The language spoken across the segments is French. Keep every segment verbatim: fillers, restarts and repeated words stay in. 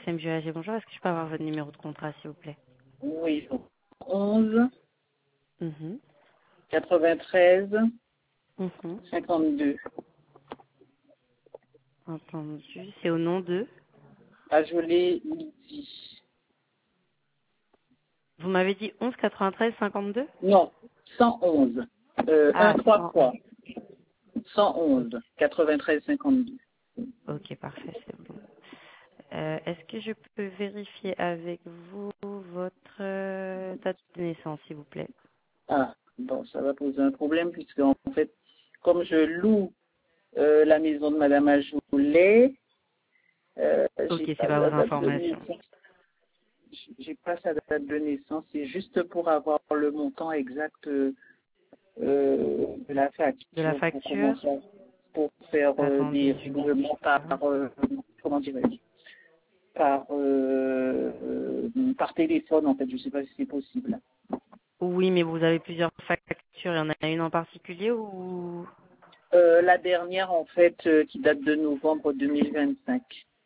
S M J A G, bonjour. Est-ce que je peux avoir votre numéro de contrat, s'il vous plaît? Oui, onze, Mhm. quatre-vingt-treize, Mhm. cinquante-deux. Entendu. C'est au nom de... Ajoulé Lydie. Vous m'avez dit onze quatre-vingt-treize cinquante-deux. Non, cent onze. Euh, un, Ah, trois cent un. fois. cent Ok, onze, quatre-vingt-treize, cinquante-deux. ok, parfait, c'est bon. Euh, Est-ce que je peux vérifier avec vous votre euh, date de naissance, s'il vous plaît? Ah, bon, ça va poser un problème puisque en fait, comme je loue euh, la maison de Madame Ajoulé, euh, Ok, j'ai c'est pas pas la vos date de informations. naissance. J'ai pas sa date de naissance. C'est juste pour avoir le montant exact euh, euh, de la De la facture pour facture? commencer à- pour faire euh, des Attendez, je règlements vérifie par ça. euh, comment dirais-je par euh, euh, par téléphone en fait. Je sais pas si c'est possible. Oui, mais vous avez plusieurs factures. Il y en a une en particulier ou... Euh, la dernière en fait euh, qui date de novembre deux mille vingt-cinq.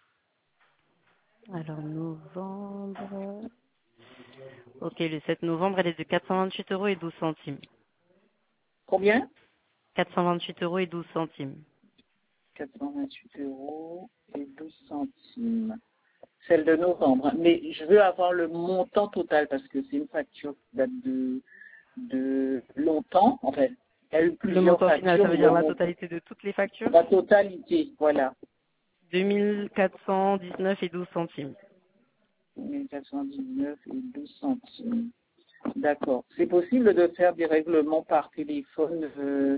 Alors, novembre... Ok, le sept novembre, elle est de quatre cent vingt-huit euros et douze centimes. Combien? quatre cent vingt-huit euros et douze centimes. quatre cent vingt-huit euros et douze centimes. Celle de novembre. Mais je veux avoir le montant total parce que c'est une facture qui date de, de longtemps. En fait, il y a eu Le plusieurs montant final, factures, ça veut mais dire le la montant, totalité de toutes les factures? la totalité, voilà. deux mille quatre cent dix-neuf et douze centimes. mille quatre cent dix-neuf et douze centimes. D'accord. C'est possible de faire des règlements par téléphone, euh,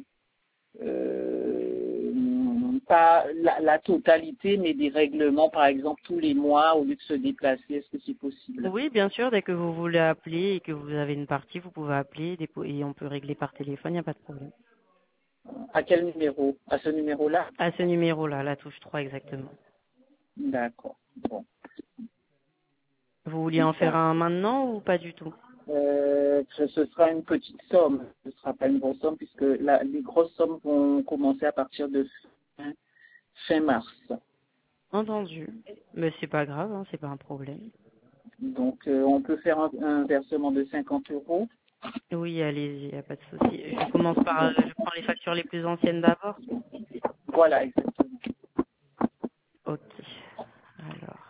euh, pas la, la totalité, mais des règlements, par exemple, tous les mois, au lieu de se déplacer. Est-ce que c'est possible? Oui, bien sûr, dès que vous voulez appeler et que vous avez une partie, vous pouvez appeler dépo- et on peut régler par téléphone, il n'y a pas de problème. À quel numéro? À ce numéro-là? À ce numéro-là, la touche trois exactement. D'accord. Bon. Vous vouliez en faire D'accord. un maintenant ou pas du tout? Euh, ce ce sera une petite somme. Ce ne sera pas une grosse somme puisque la- les grosses sommes vont commencer à partir de fin, fin mars. Entendu. Mais c'est pas grave, hein, c'est pas un problème. Donc, euh, on peut faire un, un versement de cinquante euros. Oui, allez-y, y a pas de souci. Je commence par, euh, Donc, je prends les factures les plus anciennes d'abord. voilà, exactement. Ok. Alors,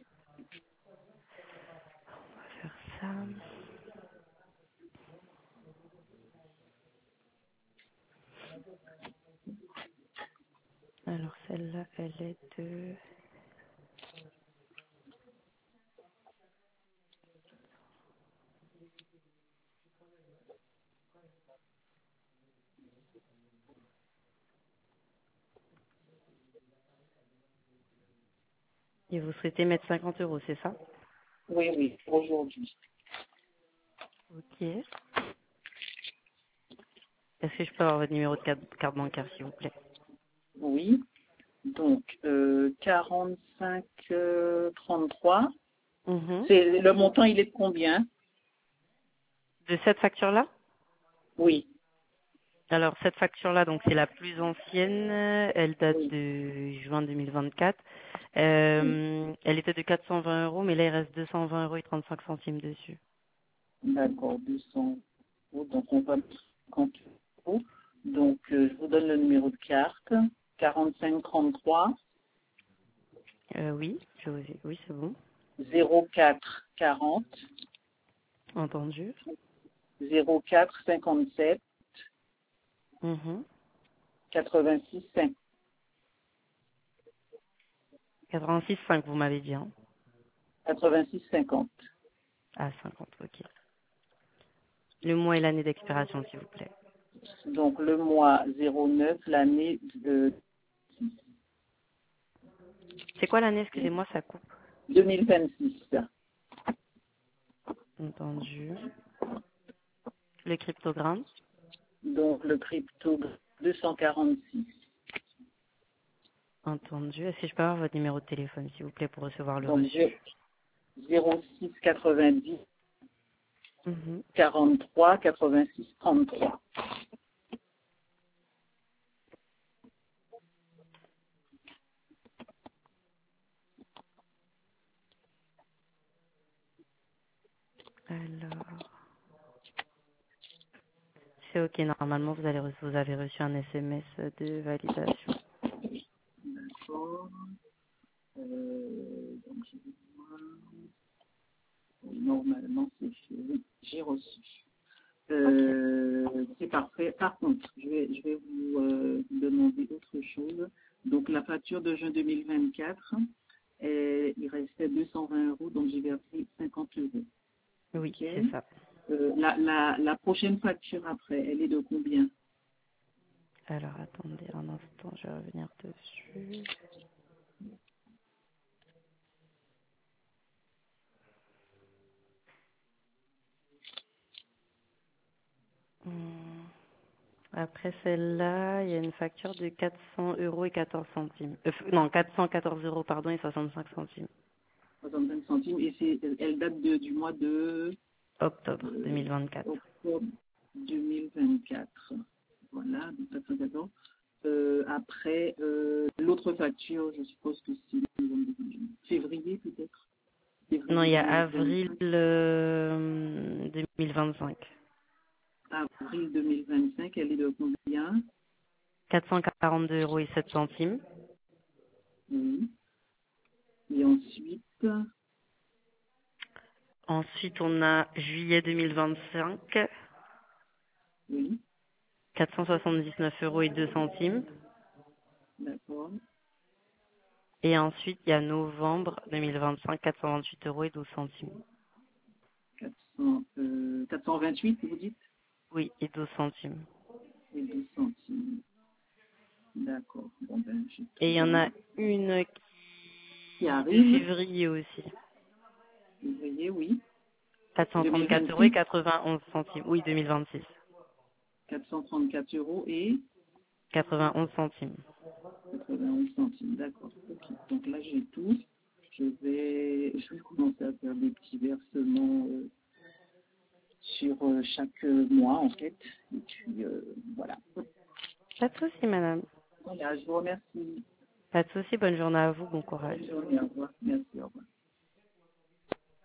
on va faire ça. Alors, celle-là, elle est de... Et vous souhaitez mettre cinquante euros, c'est ça? Oui, oui, pour aujourd'hui. Ok. Est-ce que je peux avoir votre numéro de carte, carte bancaire, s'il vous plaît? Oui. Donc, euh, quarante-cinq euh, trente-trois. Mhm. C'est le montant, il est de combien? De cette facture-là? Oui, Alors, cette facture-là, donc c'est la plus ancienne. Elle date oui, de juin deux mille vingt-quatre. oui. Euh, elle était de quatre cent vingt euros, mais là, il reste deux cent vingt euros et trente-cinq centimes dessus. D'accord, deux cents euros. Donc, on va mettre cinquante euros. Donc, euh, je vous donne le numéro de carte. quarante-cinq trente-trois Euh, oui, je vous ai- oui, c'est bon. zéro quatre quarante Entendu. zéro quatre cinquante-sept Mhm. quatre-vingt-six cinq. quatre-vingt-six virgule cinq, vous m'avez dit. Hein. quatre-vingt-six cinquante. Ah, cinquante, ok. Le mois et l'année d'expiration, s'il vous plaît. Donc, le mois zéro neuf, l'année de C'est quoi l'année? Excusez-moi, ça coupe. deux mille vingt-six. Entendu. Le cryptogramme. Donc, le crypto deux cent quarante-six. Entendu. Est-ce que je peux avoir votre numéro de téléphone, s'il vous plaît, pour recevoir le Donc, reçu? zéro six quatre-vingt-dix Mhm. quarante-trois quatre-vingt-six trente-trois. Alors, c'est OK. Normalement, vous, allez, re- vous avez reçu un S M S de validation. D'accord. Euh, donc, je vais voir. Normalement, c'est fait. Oui, j'ai reçu. OK. Euh, c'est parfait. Par contre, je vais, je vais vous euh, demander autre chose. Donc, la facture de juin deux mille vingt-quatre, euh, il restait deux cent vingt euros, donc j'ai versé cinquante euros. Oui, OK. c'est ça. Euh, la, la, la prochaine facture après, elle est de combien? Alors, attendez un instant, je vais revenir dessus. Hum, Après celle-là, il y a une facture de quatre cents euros et quatorze centimes. Euh, f- non, quatre cent quatorze euros, pardon, et soixante-cinq centimes. soixante-cinq centimes. Et c'est, elle date de, du mois de Octobre deux euh, mille vingt-quatre. octobre deux mille vingt-quatre. Voilà, donc ça fait d'accord. Euh, après, euh, l'autre facture, je suppose que c'est février peut-être. Non, il Février y a avril deux mille vingt-cinq. euh, deux mille vingt-cinq. Avril deux mille vingt-cinq, elle est de combien? quatre cent quarante-deux euros et sept centimes. Oui. Et ensuite, Ensuite, on a juillet deux mille vingt-cinq, oui, quatre cent soixante-dix-neuf euros et deux centimes. d'accord. Et ensuite, il y a novembre deux mille vingt-cinq, quatre cent vingt-huit euros et douze centimes. quatre cents, euh, quatre cent vingt-huit, vous dites? Oui, et douze centimes. Et douze centimes. D'accord. Bon ben, j'ai Et il y tout en là. a une Qui qui de arrive, février aussi. vous voyez, oui. quatre cent trente-quatre euros et deux mille vingt-six, quatre-vingt-onze centimes. Oui, deux mille vingt-six. quatre cent trente-quatre euros et quatre-vingt-onze centimes. quatre-vingt-onze centimes. D'accord. Ok. Donc là, j'ai tout. Je vais, je vais commencer à faire des petits versements euh, sur euh, chaque euh, mois, en fait. Et puis, euh, voilà. Pas de souci, madame. Voilà, je vous remercie. Pas de souci. Bonne journée à vous. Bon courage. Bonne journée. Au revoir. Merci. Au revoir.